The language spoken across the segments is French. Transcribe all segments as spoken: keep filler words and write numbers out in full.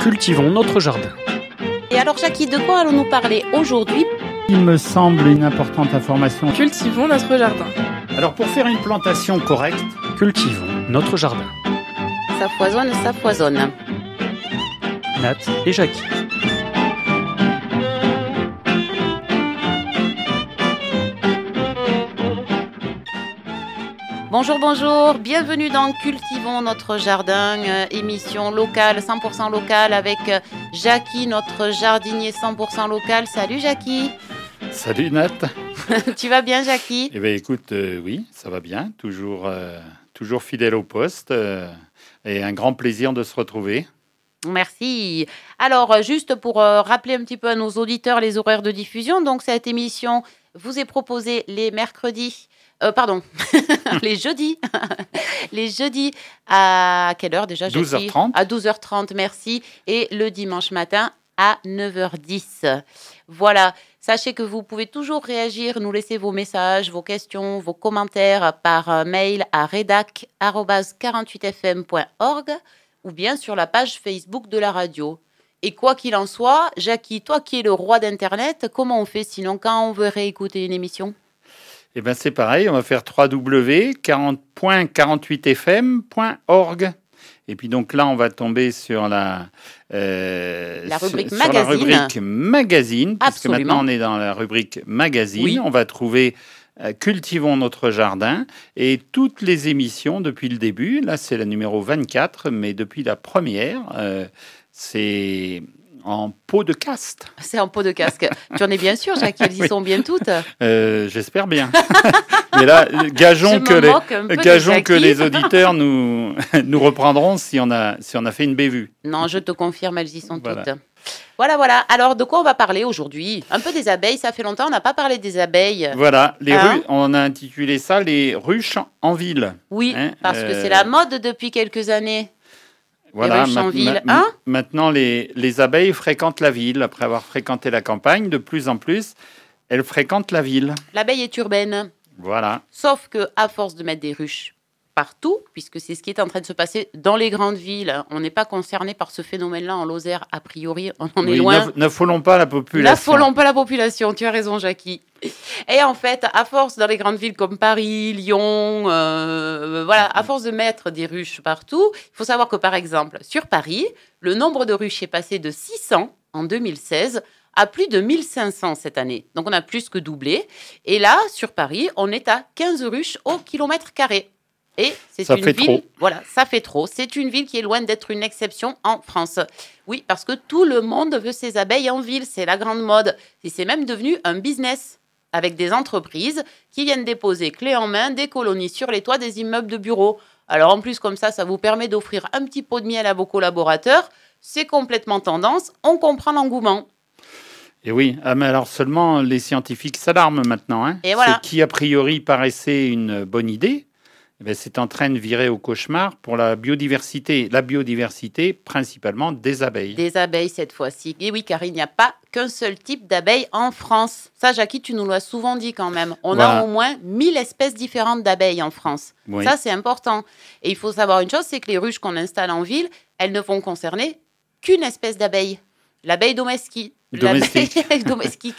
Cultivons notre jardin. Et alors Jackie, de quoi allons-nous parler aujourd'hui ? Il me semble une importante information. Cultivons notre jardin. Alors pour faire une plantation correcte, Cultivons notre jardin. Ça foisonne, ça foisonne. Nat et Jackie. Bonjour, bonjour, bienvenue dans Cultivons notre jardin, euh, émission locale, cent pour cent locale avec euh, Jackie, notre jardinier cent pour cent local. Salut Jackie. Salut Nat. Tu vas bien Jackie ? Eh bien écoute, euh, oui, ça va bien, toujours, euh, toujours fidèle au poste euh, et un grand plaisir de se retrouver. Merci. Alors, juste pour euh, rappeler un petit peu à nos auditeurs les horaires de diffusion, donc cette émission vous est proposée les mercredis, euh, pardon, les jeudis, les jeudis à quelle heure déjà Jackie ? douze heures trente. À douze heures trente, merci, et le dimanche matin à neuf heures dix. Voilà. Sachez que vous pouvez toujours réagir, nous laisser vos messages, vos questions, vos commentaires par mail à rédac arobase quarante-huit f m point org ou bien sur la page Facebook de la radio. Et quoi qu'il en soit, Jackie, toi qui es le roi d'Internet, comment on fait sinon quand on veut réécouter une émission ? Eh bien c'est pareil, on va faire w w w point quarante-huit f m point org. Et puis donc là, on va tomber sur la, euh, la rubrique sur, magazine. Sur la rubrique magazine, puisque Absolument. maintenant on est dans la rubrique magazine. Oui. On va trouver euh, Cultivons notre jardin et toutes les émissions depuis le début. Là, c'est la numéro vingt-quatre, mais depuis la première, euh, c'est en pot de caste. C'est en pot de casque. Tu en es bien sûr, Jackie, elles y Oui. sont bien toutes. Euh, j'espère bien. Mais là, gageons, Je que me les, moque un peu de gageons que Jackie. les auditeurs nous, nous reprendront si on, a, si on a fait une bévue. Non, je te confirme, elles y sont Voilà. toutes. Voilà, voilà. Alors, de quoi on va parler aujourd'hui ? Un peu des abeilles, ça fait longtemps, on n'a pas parlé des abeilles. Voilà, les Hein rues, on a intitulé ça les ruches en ville. Oui, Hein, parce que euh, c'est la mode depuis quelques années. Voilà, ruches en ma- ville, ma- hein maintenant les, les abeilles fréquentent la ville. Après avoir fréquenté la campagne, de plus en plus, elles fréquentent la ville. L'abeille est urbaine. Voilà. Sauf que à force de mettre des ruches partout, puisque c'est ce qui est en train de se passer dans les grandes villes, on n'est pas concerné par ce phénomène-là en Lozère, a priori, on en est Oui, loin. n'aff- N'affolons pas la population. N'affolons pas la population, tu as raison, Jackie. Et en fait, à force dans les grandes villes comme Paris, Lyon, euh, voilà, à force de mettre des ruches partout, il faut savoir que par exemple, sur Paris, le nombre de ruches est passé de six cents en deux mille seize à plus de mille cinq cents cette année. Donc on a plus que doublé. Et là, sur Paris, on est à quinze ruches au kilomètre carré. Et c'est Ça une fait ville, trop. voilà, ça fait trop. C'est une ville qui est loin d'être une exception en France. Oui, parce que tout le monde veut ses abeilles en ville, c'est la grande mode. Et c'est même devenu un business avec des entreprises qui viennent déposer clé en main des colonies sur les toits des immeubles de bureaux. Alors en plus, comme ça, ça vous permet d'offrir un petit pot de miel à vos collaborateurs. C'est complètement tendance, on comprend l'engouement. Et oui, ah, mais alors seulement les scientifiques s'alarment maintenant. Hein. Et voilà. Ce qui a priori paraissait une bonne idée, eh bien, c'est en train de virer au cauchemar pour la biodiversité. La biodiversité, principalement des abeilles. Des abeilles cette fois-ci. Et oui, car il n'y a pas qu'un seul type d'abeilles en France. Ça, Jackie, tu nous l'as souvent dit quand même. On Voilà. a au moins mille espèces différentes d'abeilles en France. Oui. Ça, c'est important. Et il faut savoir une chose, c'est que les ruches qu'on installe en ville, elles ne vont concerner qu'une espèce d'abeille. L'abeille domestique. Domestique. L'abeille domestique.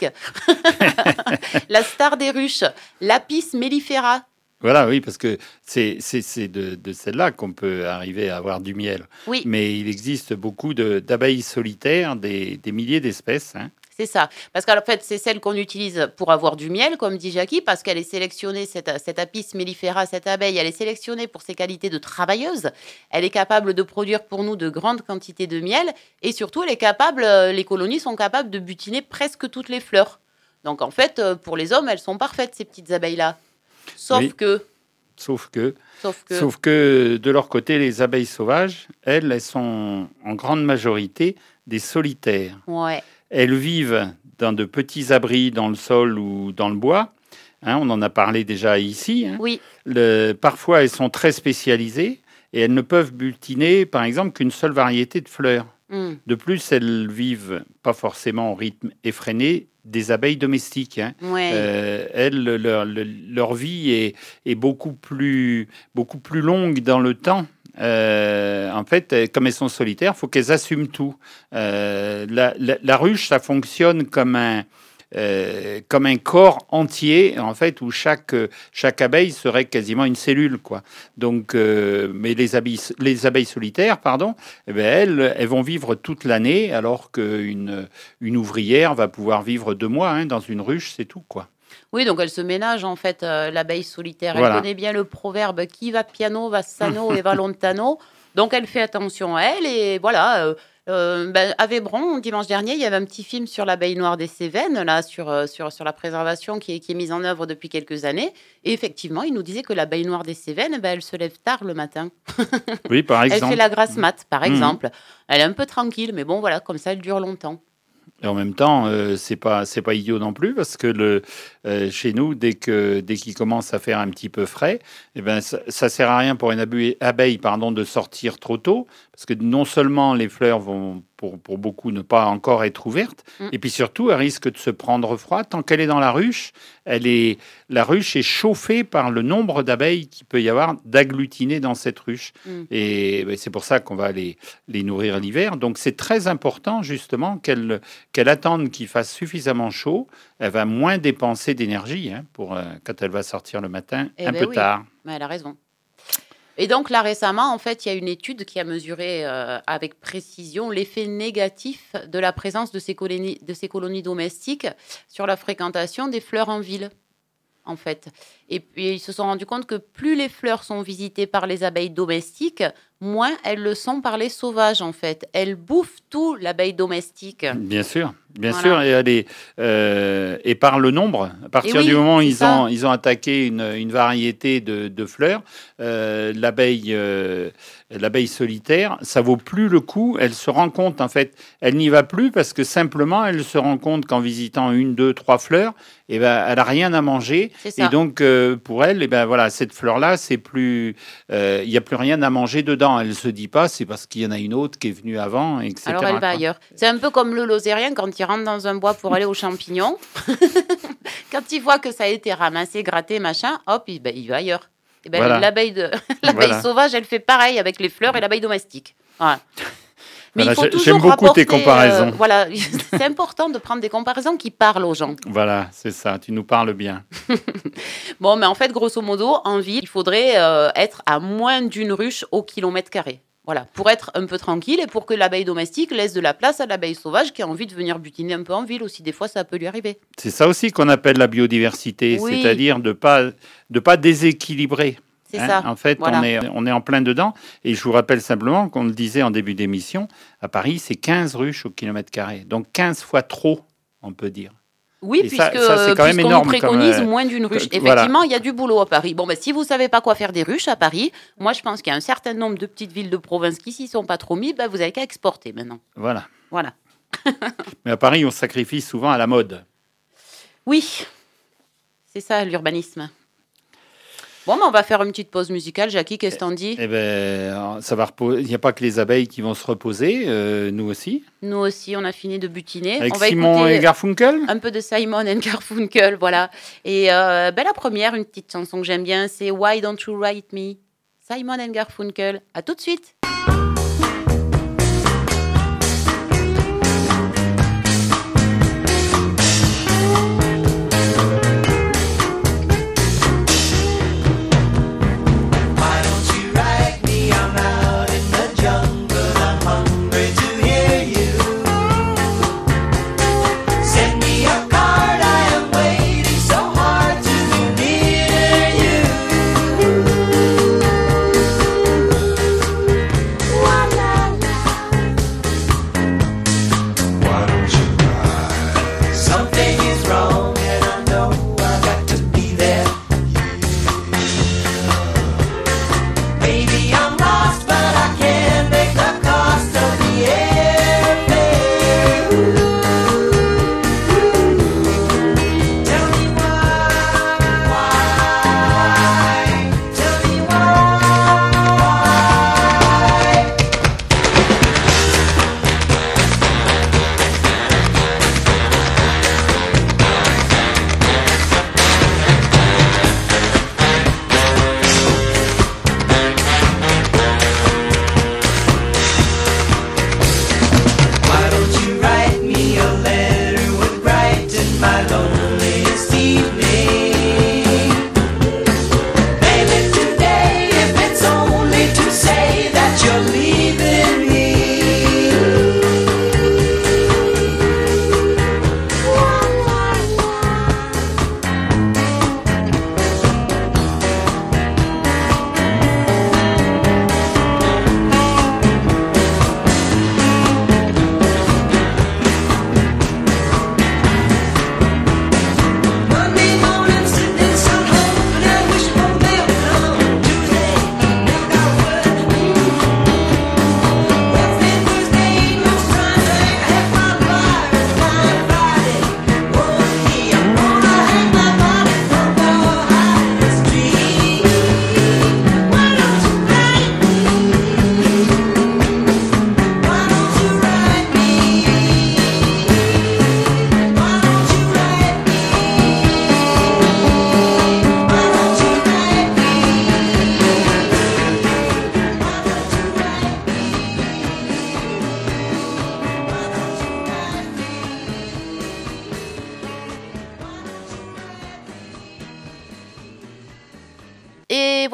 La star des ruches. L'Apis mellifera. Voilà, oui, parce que c'est, c'est, c'est de, de celle-là qu'on peut arriver à avoir du miel. Oui. Mais il existe beaucoup de, d'abeilles solitaires, des, des milliers d'espèces. Hein. C'est ça. Parce qu'en fait, c'est celle qu'on utilise pour avoir du miel, comme dit Jackie, parce qu'elle est sélectionnée, cette, cette Apis mellifera, cette abeille, elle est sélectionnée pour ses qualités de travailleuse. Elle est capable de produire pour nous de grandes quantités de miel. Et surtout, elle est capable, euh, les colonies sont capables de butiner presque toutes les fleurs. Donc, en fait, euh, pour les hommes, elles sont parfaites, ces petites abeilles-là. Sauf Oui. que... Sauf que, Sauf que... sauf que, de leur côté, les abeilles sauvages, elles, elles sont en grande majorité des solitaires. Ouais. Elles vivent dans de petits abris dans le sol ou dans le bois. Hein, on en a parlé déjà ici. Hein. Oui. Le, parfois, elles sont très spécialisées et elles ne peuvent butiner, par exemple, qu'une seule variété de fleurs. Mm. De plus, elles vivent pas forcément au rythme effréné des abeilles domestiques. Hein. Ouais. Euh, elles, leur, leur, leur vie est, est beaucoup, plus, beaucoup plus longue dans le temps. Euh, en fait, euh, comme elles sont solitaires, il faut qu'elles assument tout. Euh, la, la, la ruche, ça fonctionne comme un, euh, comme un corps entier, en fait, où chaque, chaque abeille serait quasiment une cellule, quoi. Donc, euh, mais les abeilles, les abeilles solitaires, pardon, eh bien, elles, elles vont vivre toute l'année, alors qu'une une ouvrière va pouvoir vivre deux mois hein, dans une ruche, c'est tout, quoi. Oui, donc elle se ménage en fait, euh, l'abeille solitaire. Elle Voilà. connaît bien le proverbe qui va piano va sano et va lontano. Donc elle fait attention à elle et voilà. Euh, euh, ben, à Vébron, dimanche dernier, il y avait un petit film sur l'abeille noire des Cévennes, là, sur, euh, sur, sur la préservation qui est, qui est mise en œuvre depuis quelques années. Et effectivement, il nous disait que l'abeille noire des Cévennes, ben, elle se lève tard le matin. Oui, par exemple. Elle fait la grasse mat, par Mmh. exemple. Elle est un peu tranquille, mais bon, voilà, comme ça, elle dure longtemps. Et en même temps, euh, c'est pas c'est pas idiot non plus parce que le euh, chez nous, dès que dès qu'il commence à faire un petit peu frais, eh ben ça, ça sert à rien pour une abeille, abeille pardon de sortir trop tôt parce que non seulement les fleurs vont pour, pour beaucoup ne pas encore être ouvertes, Mm. et puis surtout elle risque de se prendre froid tant qu'elle est dans la ruche. Elle est la ruche est chauffée par le nombre d'abeilles qu'il peut y avoir d'agglutinées dans cette ruche, Mm. et ben, c'est pour ça qu'on va les les nourrir l'hiver. Donc c'est très important justement qu'elle qu'elle attende qu'il fasse suffisamment chaud. Elle va moins dépenser d'énergie hein, pour euh, quand elle va sortir le matin Eh un ben peu oui. tard. Mais elle a raison. Et donc là récemment, en fait, il y a une étude qui a mesuré euh, avec précision l'effet négatif de la présence de ces colonies, de ces colonies domestiques sur la fréquentation des fleurs en ville, en fait. Et puis ils se sont rendus compte que plus les fleurs sont visitées par les abeilles domestiques, moins elles le sont par les sauvages, en fait. Elles bouffent tout, l'abeille domestique. Bien sûr, bien Voilà. sûr, et, elle est, euh, et par le nombre, à partir oui, du moment où c'est ils ça. ont, ils ont attaqué une, une variété de, de fleurs, euh, l'abeille, euh, l'abeille solitaire, ça vaut plus le coup. Elle se rend compte, en fait, elle n'y va plus parce que simplement, elle se rend compte qu'en visitant une, deux, trois fleurs, eh ben, elle a rien à manger, C'est ça. et donc euh, pour elle, eh ben voilà, cette fleur-là, c'est plus, euh, il y a plus rien à manger dedans. Elle se dit pas, c'est parce qu'il y en a une autre qui est venue avant, et cetera Alors elle va quoi. ailleurs. C'est un peu comme le lozérien quand il rentre dans un bois pour aller aux champignons. Quand il voit que ça a été ramassé, gratté, machin, hop, il, ben, il va ailleurs. Et ben, Voilà. L'abeille de... l'abeille Voilà. sauvage, elle fait pareil avec les fleurs et l'abeille domestique. Voilà. Mais Voilà, il faut j'ai- toujours j'aime beaucoup tes rapporter, comparaisons. euh, voilà, c'est important de prendre des comparaisons qui parlent aux gens. Voilà, c'est ça, tu nous parles bien. Bon, mais en fait, grosso modo, en ville, il faudrait euh, être à moins d'une ruche au kilomètre carré. Voilà, pour être un peu tranquille et pour que l'abeille domestique laisse de la place à l'abeille sauvage qui a envie de venir butiner un peu en ville aussi. Des fois, ça peut lui arriver. C'est ça aussi qu'on appelle la biodiversité, Oui. c'est-à-dire de pas de pas déséquilibrer. C'est hein. ça. En fait, Voilà. on est on est en plein dedans. Et je vous rappelle simplement qu'on le disait en début d'émission, à Paris, c'est quinze ruches au kilomètre carré, donc quinze fois trop, on peut dire. Oui, Et ça- puisque ça, c'est quand même puisqu'on énorme nous comme, préconise euh, moins d'une ruche. que- voilà. Effectivement, il y a du boulot à Paris. Bon, ben, si vous savez pas quoi faire des ruches à Paris, moi, je pense qu'il y a un certain nombre de petites villes de province qui s'y sont pas trop mis. Ben, vous avez qu'à exporter maintenant. Voilà. Voilà. Mais à Paris, on se sacrifie souvent à la mode. Oui, c'est ça l'urbanisme. Bon, ben, on va faire une petite pause musicale. Jackie, qu'est-ce que t'en dis? Eh ben, ça va reposer. Il n'y a pas que les abeilles qui vont se reposer, euh, nous aussi. Nous aussi, on a fini de butiner. Avec on va Simon écouter et Garfunkel. un peu de Simon and Garfunkel, voilà. Et euh, ben, la première, une petite chanson que j'aime bien, c'est Why Don't You Write Me? Simon and Garfunkel. À tout de suite. Why don't you write me? I'm out in the jungle. I'm hungry to hear you. Send me a card. I am waiting so hard to be near you.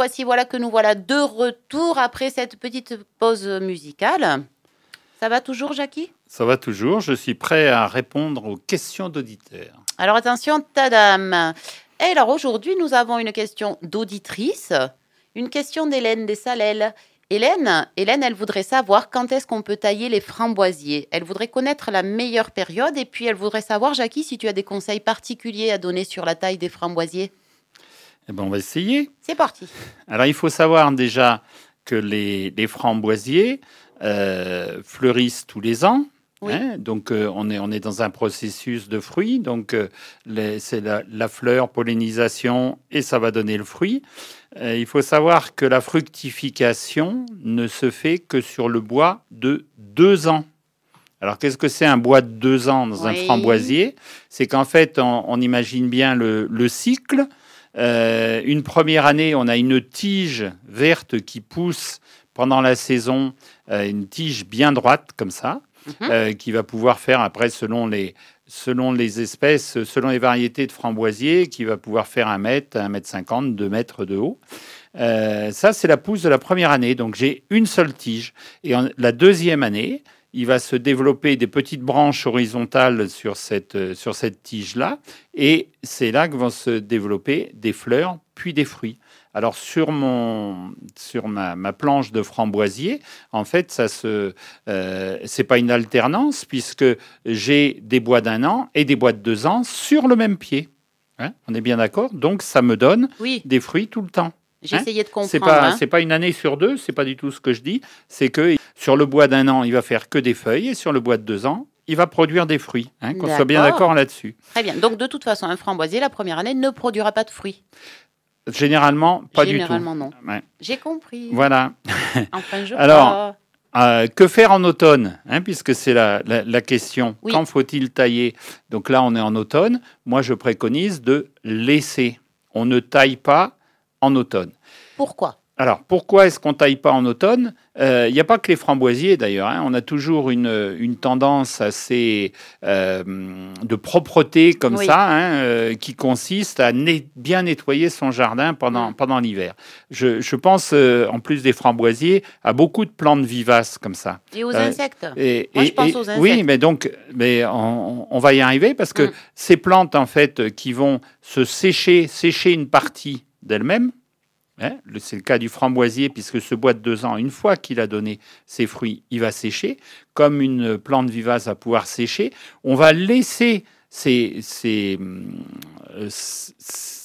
voici, voilà que nous voilà de retour après cette petite pause musicale. Ça va toujours, Jackie? Ça va toujours. Je suis prêt à répondre aux questions d'auditeurs. Alors attention, tadam. Et alors aujourd'hui, nous avons une question d'auditrice, une question d'Hélène Dessalelles. Hélène, Hélène, elle voudrait savoir quand est-ce qu'on peut tailler les framboisiers. Elle voudrait connaître la meilleure période et puis elle voudrait savoir, Jackie, si tu as des conseils particuliers à donner sur la taille des framboisiers. Eh ben, on va essayer. C'est parti. Alors, il faut savoir déjà que les, les framboisiers euh, fleurissent tous les ans. Oui. Hein, donc, euh, on, est, on est dans un processus de fruit. Donc, euh, les- c'est la, la fleur, pollinisation, et ça va donner le fruit. Euh, il faut savoir que la fructification ne se fait que sur le bois de deux ans. Alors, qu'est-ce que c'est un bois de deux ans dans un Oui. framboisier? C'est qu'en fait, on, on imagine bien le, le cycle. Euh, une première année, on a une tige verte qui pousse pendant la saison, euh, une tige bien droite comme ça, Mhm. euh, qui va pouvoir faire après, selon les, selon les espèces, selon les variétés de framboisiers, qui va pouvoir faire un mètre, un mètre cinquante, deux mètres de haut. Euh, ça, c'est la pousse de la première année. Donc, j'ai une seule tige. Et en, la deuxième année, il va se développer des petites branches horizontales sur cette, euh, sur cette tige-là. Et c'est là que vont se développer des fleurs, puis des fruits. Alors, sur, mon, sur ma, ma planche de framboisier, en fait, ça se, euh, c'est pas une alternance, puisque j'ai des bois d'un an et des bois de deux ans sur le même pied. Hein, on est bien d'accord? Donc, ça me donne Oui, des fruits tout le temps. j'ai Hein, essayé de comprendre. C'est pas, hein. c'est pas une année sur deux, c'est pas du tout ce que je dis. C'est que sur le bois d'un an, il va faire que des feuilles, et sur le bois de deux ans, il va produire des fruits. Hein, qu'on soit bien D'accord. d'accord là-dessus. Très bien. Donc de toute façon, un framboisier, la première année, ne produira pas de fruits. Généralement, pas Généralement, du non. tout. Ouais. J'ai compris. Voilà. Enfin, je Alors, crois. Euh, que faire en automne, hein, puisque c'est la, la, la question. Oui. Quand faut-il tailler? Donc là, on est en automne. Moi, je préconise de laisser. On ne taille pas en automne. Pourquoi? Alors, pourquoi est-ce qu'on taille pas en automne? Il n'y a pas que les framboisiers, d'ailleurs. Hein. On a toujours une, une tendance assez euh, de propreté comme Oui. ça, hein, euh, qui consiste à né- bien nettoyer son jardin pendant, Mm. pendant l'hiver. Je, je pense, euh, en plus des framboisiers, à beaucoup de plantes vivaces comme ça. Et aux Euh, insectes? Et, Moi, et- je pense et- aux insectes. Oui, mais donc, mais on, on va y arriver parce que Mm. ces plantes, en fait, qui vont se sécher, sécher une partie d'elles-mêmes, hein, le- c'est le cas du framboisier, puisque ce bois de deux ans, une fois qu'il a donné ses fruits, il va sécher, comme une plante vivace va pouvoir sécher. On va laisser ces, ces, hum, euh, c-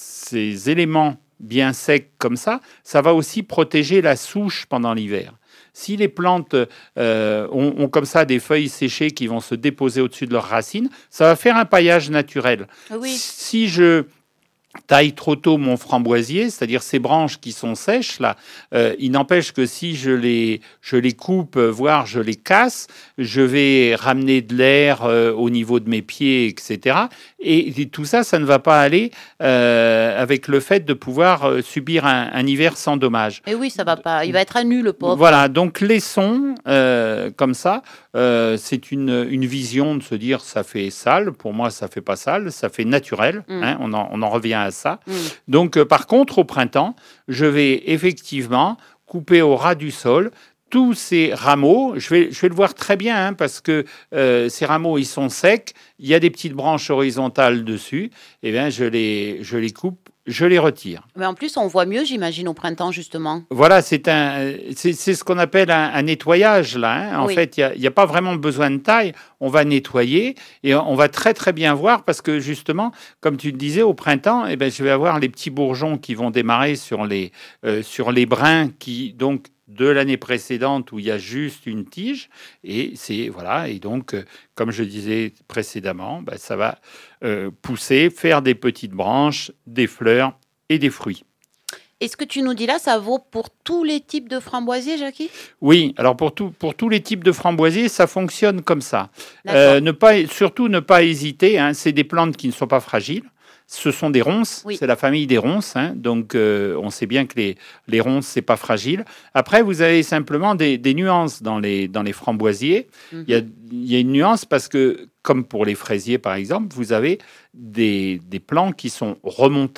ces éléments bien secs comme ça. Ça va aussi protéger la souche pendant l'hiver. Si les plantes euh, ont, ont comme ça des feuilles séchées qui vont se déposer au-dessus de leurs racines, ça va faire un paillage naturel. Oui. Si je taille trop tôt mon framboisier, c'est-à-dire ces branches qui sont sèches, là, euh, il n'empêche que si je les, je les coupe, euh, voire je les casse, je vais ramener de l'air euh, au niveau de mes pieds, et cetera. Et, et tout ça, ça ne va pas aller euh, avec le fait de pouvoir euh, subir un, un hiver sans dommage. Et oui, ça va pas. Il va être à nu, le pauvre. Voilà, donc laissons euh, comme ça. Euh, c'est une, une vision de se dire ça fait sale. Pour moi, ça fait pas sale, ça fait naturel. Mm. Hein, on, en, on en revient à ça. Mm. Donc, euh, par contre, au printemps, je vais effectivement couper au ras du sol tous ces rameaux. Je vais, je vais le voir très bien hein, parce que euh, ces rameaux, ils sont secs. Il y a des petites branches horizontales dessus. Eh bien, je les, je les coupe, je les retire. Mais en plus, on voit mieux, j'imagine, au printemps, justement. Voilà, c'est un, c'est, c'est ce qu'on appelle un, un nettoyage là. hein. En Oui. fait, il n'y a, a pas vraiment besoin de taille. On va nettoyer et on va très très bien voir parce que justement, comme tu le disais, au printemps, eh ben, je vais avoir les petits bourgeons qui vont démarrer sur les euh, sur les brins qui donc de l'année précédente où il y a juste une tige et c'est voilà et donc euh, comme je disais précédemment, ben, ça va euh, pousser, faire des petites branches, des fleurs et des fruits. Et ce que tu nous dis là, ça vaut pour tous les types de framboisiers, Jackie? Oui, alors pour, tout, pour tous les types de framboisiers, ça fonctionne comme ça. D'accord. Euh, ne pas, surtout ne pas hésiter, hein, c'est des plantes qui ne sont pas fragiles. Ce sont des ronces, Oui. c'est la famille des ronces, hein, donc euh, on sait bien que les, les ronces, c'est pas fragile. Après, vous avez simplement des, des nuances dans les, dans les framboisiers. Mhm. Il y a, il y a une nuance parce que, comme pour les fraisiers par exemple, vous avez des, des plants qui sont remontants,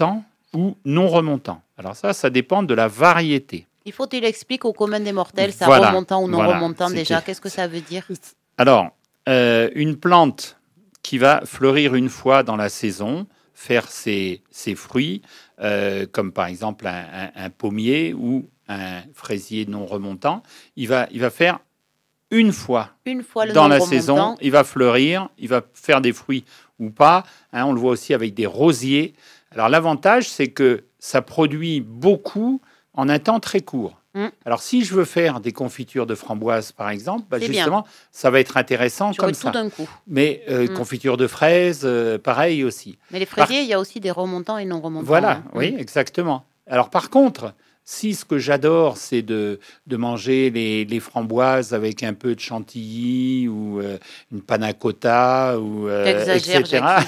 ou non remontant. Alors ça, ça dépend de la variété. Il faut que tu l'expliques au commun des mortels, ça Voilà, remontant ou non voilà, remontant c'était- déjà. Qu'est-ce que ça veut dire? Alors, euh, une plante qui va fleurir une fois dans la saison, faire ses, ses fruits, euh, comme par exemple un, un- un pommier ou un fraisier non remontant, il va, il va faire une fois Une fois le dans non la remontant, saison, il va fleurir, il va faire des fruits ou pas. Hein, on le voit aussi avec des rosiers. Alors l'avantage, c'est que ça produit beaucoup en un temps très court. Mm. Alors si je veux faire des confitures de framboises, par exemple, bah, C'est bien. justement, ça va être intéressant tu aurais comme tout ça. d'un coup. Mais euh, Mm. confiture de fraises, euh, pareil aussi. Mais les fraisiers, il y a aussi des remontants et non remontants. Voilà, hein. oui, Mm. exactement. Alors par contre, si ce que j'adore, c'est de, de manger les, les framboises avec un peu de chantilly ou euh, une panna cotta, ou, euh, T'exagères, et cetera.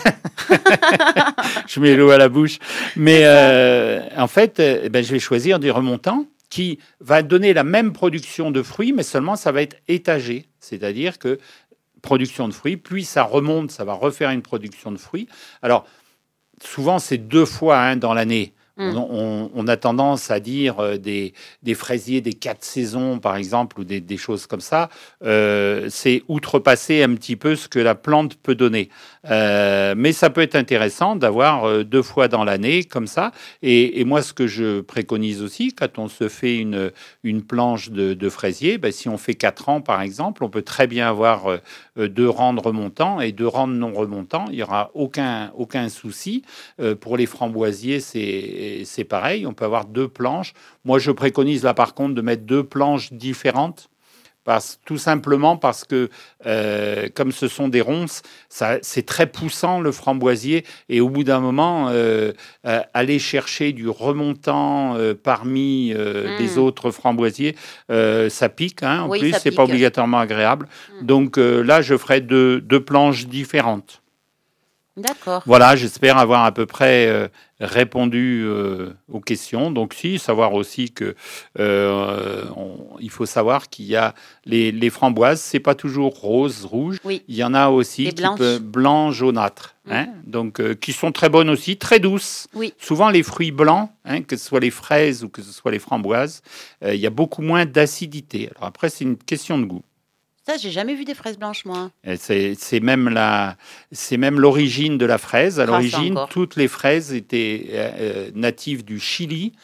Je mets l'eau à la bouche. Mais euh, en fait, euh, ben, je vais choisir des remontants qui va donner la même production de fruits, mais seulement ça va être étagé. C'est-à-dire que production de fruits, puis ça remonte, ça va refaire une production de fruits. Alors, souvent, c'est deux fois hein, dans l'année. Mm. On, on- on a tendance à dire euh, des, des fraisiers des quatre saisons, par exemple, ou des, des choses comme ça. Euh, c'est outrepasser un petit peu ce que la plante peut donner. Euh, mais ça peut être intéressant d'avoir euh, deux fois dans l'année comme ça. Et, et moi, ce que je préconise aussi, quand on se fait une, une planche de, de fraisier, ben, si on fait quatre ans, par exemple, on peut très bien avoir euh, euh, deux rangs de remontants et deux rangs de non remontants. Il n'y aura aucun, aucun souci. Euh, pour les framboisiers, c'est, c'est pareil. On peut avoir deux planches. Moi, je préconise là, par contre, de mettre deux planches différentes. Parce, tout simplement parce que, euh, comme ce sont des ronces, ça, c'est très poussant le framboisier. Et au bout d'un moment, euh, euh, aller chercher du remontant euh, parmi euh, Mm. des autres framboisiers, euh, ça pique. Hein, en Oui, plus, ça c'est pas pique. obligatoirement agréable. Mm. Donc euh, là, je ferai deux, deux planches différentes. D'accord. Voilà, j'espère avoir à peu près euh, répondu euh, aux questions. Donc, si, savoir aussi que euh, on- il faut savoir qu'il y a les, les framboises, c'est pas toujours rose, rouge. Oui. Il y en a aussi Les qui blanches. peut- blanc, jaunâtre, Mm. hein, donc euh, qui sont très bonnes aussi, très douces. Oui. Souvent, les fruits blancs, hein, que ce soit les fraises ou que ce soit les framboises, euh, il y a beaucoup moins d'acidité. Alors après, c'est une question de goût. Ça, j'ai jamais vu des fraises blanches, moi. Et C'est c'est même la, c'est même l'origine de la fraise. À Ah, ça l'origine, encore. toutes les fraises étaient euh, euh, natives du Chili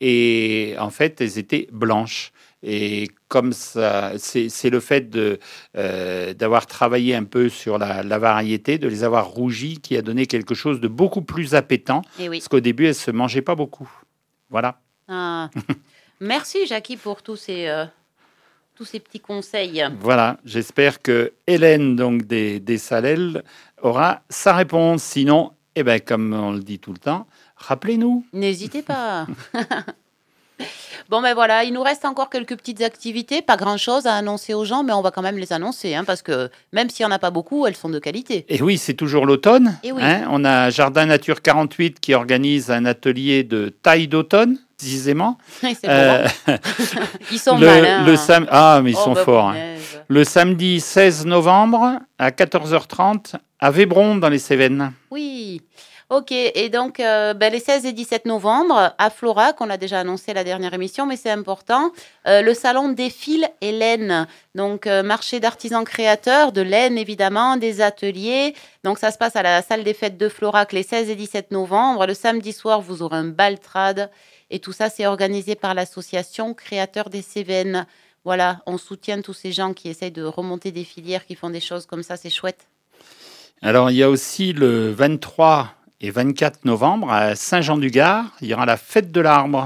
et en fait, elles étaient blanches. Et comme ça, c'est c'est le fait de euh, d'avoir travaillé un peu sur la, la variété, de les avoir rougies, qui a donné quelque chose de beaucoup plus appétant. Eh oui. Parce qu'au début, elles se mangeaient pas beaucoup. Voilà. Ah. Merci, Jackie, pour tous ces, euh, tous ces petits conseils. Voilà, j'espère que Hélène donc des, des Salelles aura sa réponse. Sinon, eh ben, comme on le dit tout le temps, rappelez-nous. N'hésitez pas. Bon, ben voilà, il nous reste encore quelques petites activités, pas grand-chose à annoncer aux gens, mais on va quand même les annoncer, hein, parce que même s'il n'y en a pas beaucoup, elles sont de qualité. Et oui, c'est toujours l'automne. Eh oui. hein. On a Jardin Nature quarante-huit qui organise un atelier de taille d'automne, précisément. C'est Euh, bon. Ils sont le, malins. le sam- Ah, mais ils Oh, sont bah, forts. hein. punaise. Le samedi seize novembre à quatorze heures trente à Vébron dans les Cévennes. Oui. Ok, et donc euh, ben, les seize et dix-sept novembre à Flora, qu'on a déjà annoncé la dernière émission, mais c'est important, euh, le salon Défile et laine, donc euh, marché d'artisans créateurs, de laine évidemment, des ateliers. Donc ça se passe à la salle des fêtes de Florac les seize et dix-sept novembre. Le samedi soir, vous aurez un bal trad et tout ça, c'est organisé par l'association Créateurs des Cévennes. Voilà, on soutient tous ces gens qui essayent de remonter des filières, qui font des choses comme ça, c'est chouette. Alors, il y a aussi le vingt-trois et vingt-quatre novembre à Saint-Jean-du-Gard, il y aura la fête de l'arbre.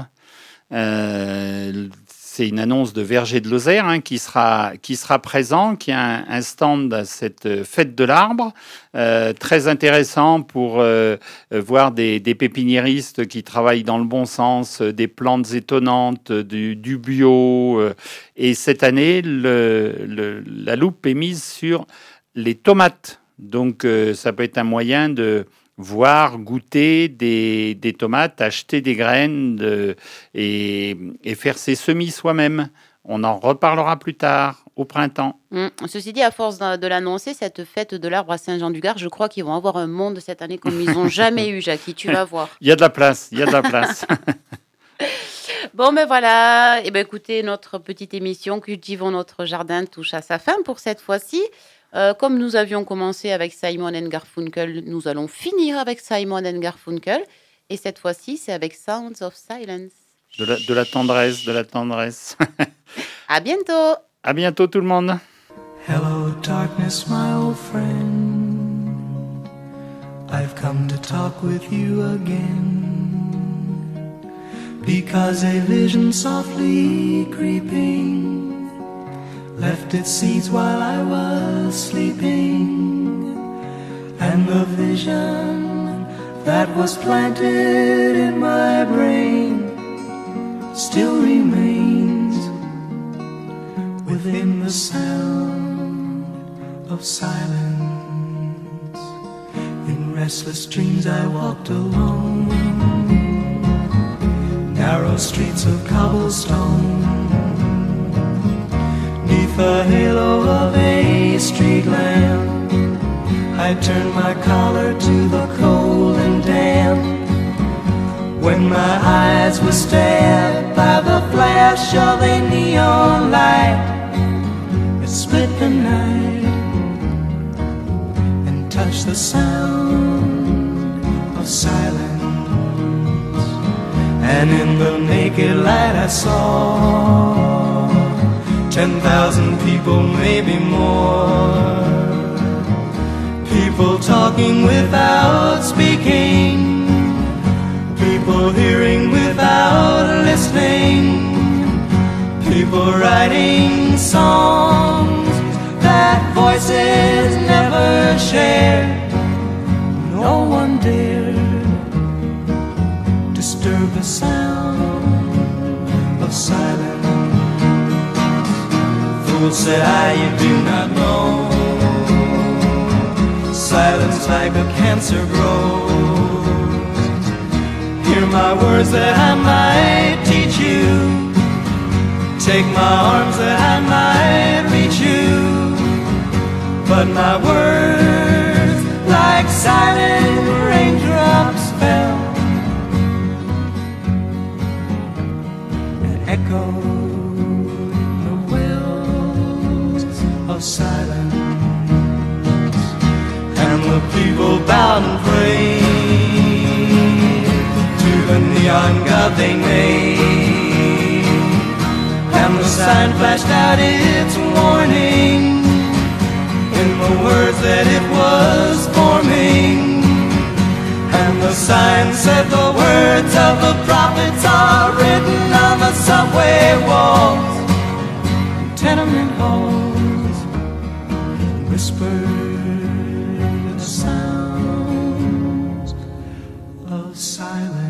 Euh, c'est une annonce de Verger de Lozère hein, qui, sera, qui sera présent, qui a un, un stand à cette fête de l'arbre. Euh, très intéressant pour euh, voir des, des pépiniéristes qui travaillent dans le bon sens, euh, des plantes étonnantes, du, du bio. Euh, et cette année, le, le, la loupe est mise sur les tomates. Donc, euh, ça peut être un moyen de voir, goûter des, des tomates, acheter des graines de, et, et faire ses semis soi-même. On en reparlera plus tard, au printemps. Hum, Ceci dit, à force de, de l'annoncer, cette fête de l'arbre à Saint-Jean-du-Gard, je crois qu'ils vont avoir un monde cette année comme ils n'ont jamais eu, Jackie. Tu vas voir. Il y a de la place, il y a de la place. Bon, ben voilà. Eh ben, écoutez, notre petite émission Cultivons notre jardin touche à sa fin pour cette fois-ci. Euh, comme nous avions commencé avec Simon and Garfunkel, nous allons finir avec Simon and Garfunkel. Et cette fois-ci, c'est avec Sounds of Silence. De la, de la tendresse, de la tendresse. À bientôt. À bientôt tout le monde. Hello, darkness, my old friend. I've come to talk with you again. Because a vision softly creeping left its seeds while I was sleeping. And the vision that was planted in my brain still remains within the sound of silence. In restless dreams I walked alone, narrow streets of cobblestone, neath the halo of a street lamp. I turned my collar to the cold and damp. When my eyes were stabbed by the flash of a neon light, it split the night and touched the sound of silence. And in the naked light I saw ten thousand people, maybe more. People talking without speaking, people hearing without listening, people writing songs that voices never shared. No one dared disturb the sound of silence. Fool, said I, you do not know. Silence like a cancer grows. Hear my words that I might teach you. Take my arms that I might reach you. But my words like silent raindrops fell and echoed the wells of silence. And the people bowed and prayed to the neon god they made. And the sign flashed out its warning in the words that it was forming. And the sign said the words of the prophets are written on the subway walls, tenement halls, whispered sounds of silence.